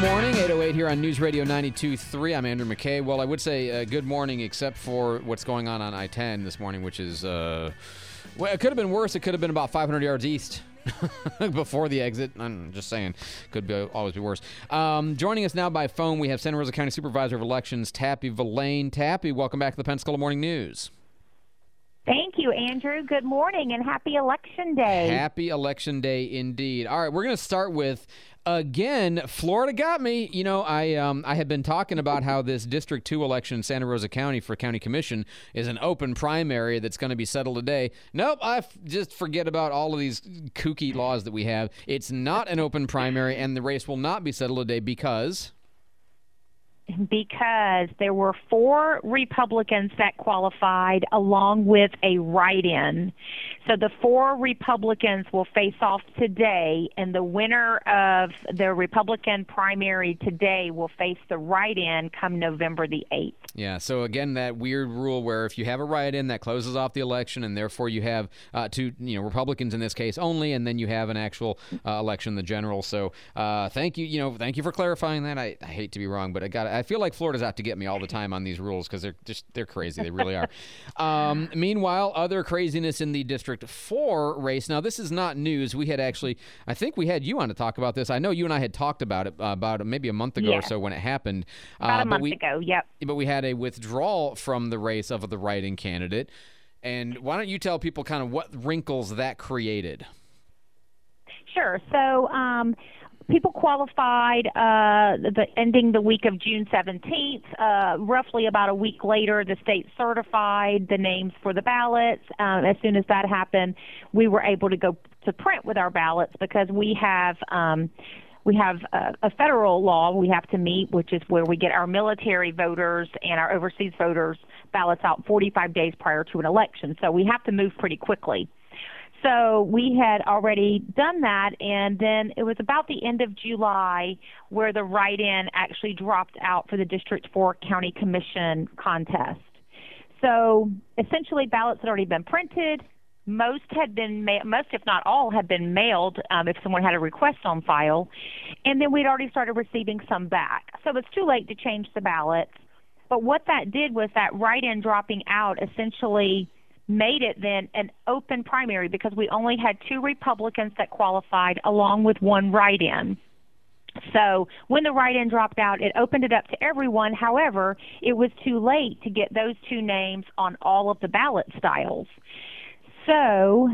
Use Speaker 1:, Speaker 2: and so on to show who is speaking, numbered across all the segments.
Speaker 1: morning, 8:08 here on News Radio 92.3. I'm Andrew McKay. Well, I would say good morning, except for what's going on I-10 this morning, which is, well, it could have been worse. It could have been about 500 yards east before the exit. I'm just saying, always be worse. Joining us now by phone, we have Santa Rosa County Supervisor of Elections, Tappy Villain. Tappy, welcome back to the Pensacola Morning News.
Speaker 2: Thank you, Andrew. Good morning and happy Election Day.
Speaker 1: Happy Election Day indeed. All right, we're going to start with, again, Florida got me. You know, I had been talking about how this District 2 election in Santa Rosa County for County Commission is an open primary that's going to be settled today. Nope, just forget about all of these kooky laws that we have. It's not an open primary, and the race will not be settled today because
Speaker 2: there were 4 Republicans that qualified along with a write-in. So the 4 Republicans will face off today, and the winner of the Republican primary today will face the write-in come November the 8th.
Speaker 1: Yeah, so again, that weird rule where if you have a write-in, that closes off the election, and therefore you have two, Republicans in this case only, and then you have an actual election, the general. So thank you, thank you for clarifying that. I hate to be wrong, but I feel like Florida's out to get me all the time on these rules because they're crazy. They really are. Meanwhile, other craziness in the District 4 race. Now, this is not news. We had I think we had you on to talk about this. I know you and I had talked about it about maybe a month ago or so when it happened.
Speaker 2: About a month ago, yep.
Speaker 1: But we had a withdrawal from the race of the write-in candidate. And why don't you tell people kind of what wrinkles that created?
Speaker 2: Sure. So people qualified ending the week of June 17th. Roughly about a week later, the state certified the names for the ballots. As soon as that happened, we were able to go to print with our ballots because we have a federal law we have to meet, which is where we get our military voters and our overseas voters ballots out 45 days prior to an election. So we have to move pretty quickly. So we had already done that, and then it was about the end of July where the write-in actually dropped out for the District 4 County Commission contest. So essentially ballots had already been printed. Most, if not all, had been mailed if someone had a request on file. And then we'd already started receiving some back. So it's too late to change the ballots. But what that did was that write-in dropping out essentially made it then an open primary because we only had 2 Republicans that qualified along with 1 write-in. So when the write-in dropped out, it opened it up to everyone. However, it was too late to get those 2 names on all of the ballot styles. So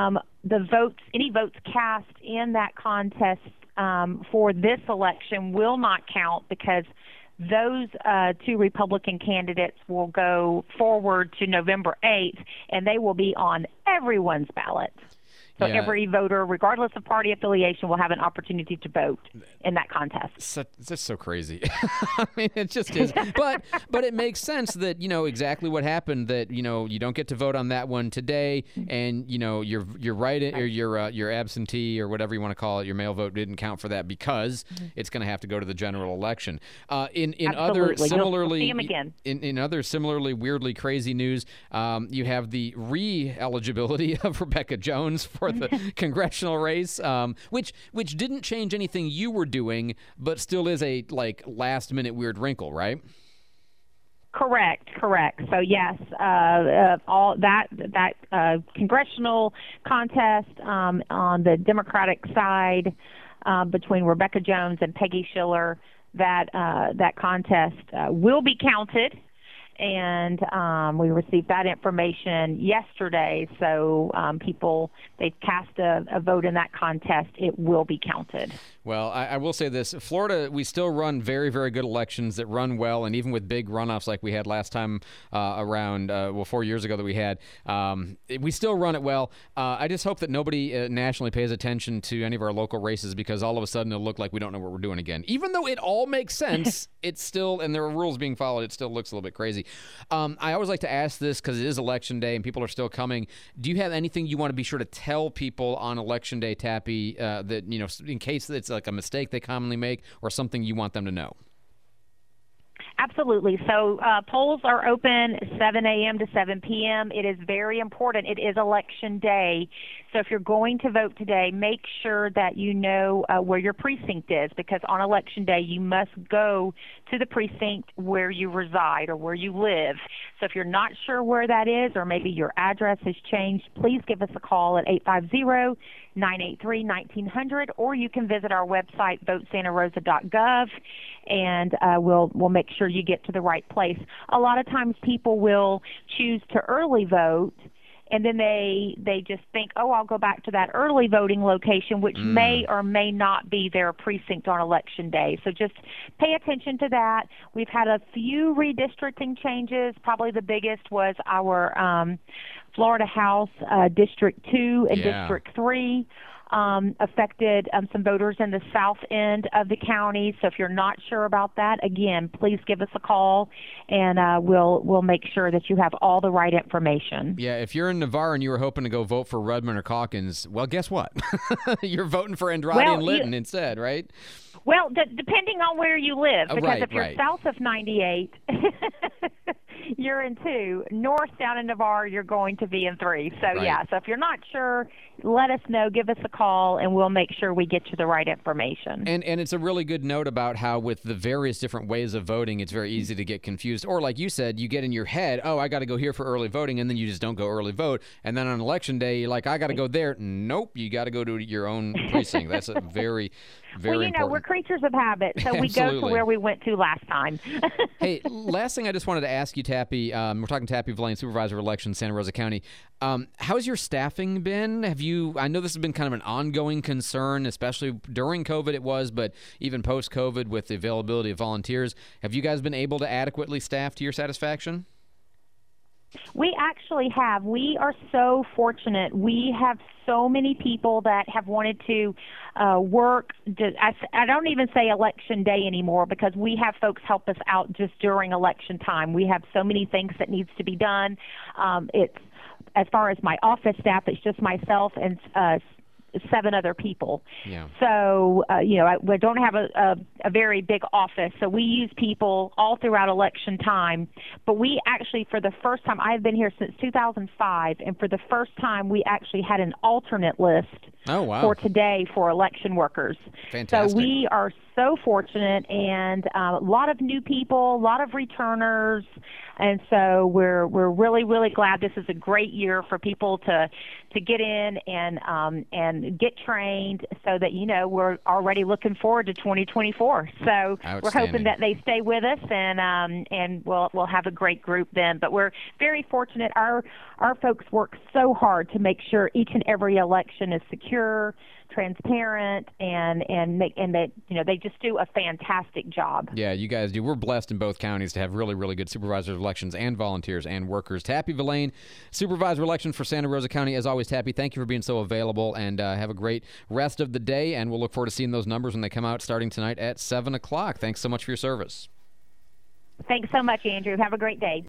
Speaker 2: any votes cast in that contest for this election will not count because those 2 Republican candidates will go forward to November 8th, and they will be on everyone's ballot. So every voter, regardless of party affiliation, will have an opportunity to vote in that contest.
Speaker 1: It's just so crazy. I mean, it just is. But it makes sense that, exactly what happened, that, you don't get to vote on that one today, and, your write-in or your absentee or whatever you want to call it, your mail vote didn't count for that because it's going to have to go to the general election. In other similarly weirdly crazy news, you have the re-eligibility of Rebecca Jones for the congressional race, which didn't change anything you were doing, but still is a last minute weird wrinkle, right?
Speaker 2: Correct. So yes, all that congressional contest on the Democratic side between Rebecca Jones and Peggy Schiller, that contest will be counted. And we received that information yesterday, so they've cast a vote in that contest. It will be counted.
Speaker 1: Well, I will say this. Florida, we still run very, very good elections that run well, and even with big runoffs like we had last time around, 4 years ago that we had, we still run it well. I just hope that nobody nationally pays attention to any of our local races because all of a sudden it'll look like we don't know what we're doing again. Even though it all makes sense, it's still, and there are rules being followed, it still looks a little bit crazy. I always like to ask this because it is Election Day and people are still coming. Do you have anything you want to be sure to tell people on Election Day, Tappy, that, in case it's like a mistake they commonly make or something you want them to know?
Speaker 2: Absolutely. So polls are open 7 a.m. to 7 p.m. It is very important. It is Election Day. So if you're going to vote today, make sure that you know where your precinct is, because on Election Day you must go to the precinct where you reside or where you live. So if you're not sure where that is, or maybe your address has changed, please give us a call at 850-983-1900, or you can visit our website, votesantarosa.gov, and we'll make sure you get to the right place. A lot of times people will choose to early vote, and then they just think, oh, I'll go back to that early voting location, which may or may not be their precinct on Election Day. So just pay attention to that. We've had a few redistricting changes. Probably the biggest was our Florida House District 2 and District 3. Affected some voters in the south end of the county. So if you're not sure about that, again, please give us a call, and we'll make sure that you have all the right information.
Speaker 1: Yeah, if you're in Navarre and you were hoping to go vote for Rudman or Calkins, well, guess what? You're voting for Andrade and Litton instead, right?
Speaker 2: Well, depending on where you live, because if you're
Speaker 1: right.
Speaker 2: south of 98, you're in 2. North down in Navarre, you're going to be in 3. So,
Speaker 1: Right.
Speaker 2: so if you're not sure, let us know. Give us a call, and we'll make sure we get you the right information.
Speaker 1: And it's a really good note about how with the various different ways of voting, it's very easy to get confused. Or like you said, you get in your head, oh, I got to go here for early voting, and then you just don't go early vote. And then on Election Day, you're like, I got to go there. Nope, you got to go to your own precinct. That's a very, very
Speaker 2: well,
Speaker 1: important.
Speaker 2: We're creatures of habit, so we go to where we went to last time.
Speaker 1: Hey, last thing I just wanted to ask you, Tappy, we're talking Tappy Villain, Supervisor of Elections, Santa Rosa County. How's your staffing been? I know this has been kind of an ongoing concern, especially during COVID it was, but even post-COVID with the availability of volunteers. Have you guys been able to adequately staff to your satisfaction?
Speaker 2: We actually have. We are so fortunate. We have so many people that have wanted to work. I don't even say Election Day anymore, because we have folks help us out just during election time. We have so many things that needs to be done. It's as far as my office staff, it's just myself and 7 other people.
Speaker 1: Yeah.
Speaker 2: So, we don't have a very big office, so we use people all throughout election time. But we actually, for the first time, I've been here since 2005, and for the first time, we actually had an alternate list for today for election workers.
Speaker 1: Fantastic.
Speaker 2: So we are so fortunate, and a lot of new people, a lot of returners, and so we're really, really glad. This is a great year for people to get in and get trained, so that we're already looking forward to 2024. So we're hoping that they stay with us, and we'll have a great group then. But we're very fortunate. Our folks work so hard to make sure each and every election is secure, transparent, and they just do a fantastic job.
Speaker 1: Yeah, you guys do. We're blessed in both counties to have really, really good supervisors of elections and volunteers and workers. Tappy Villain, Supervisor of Elections for Santa Rosa County. As always, Tappy, thank you for being so available, and have a great rest of the day, and we'll look forward to seeing those numbers when they come out starting tonight at 7 o'clock. Thanks so much for your service.
Speaker 2: Thanks so much, Andrew. Have a great day.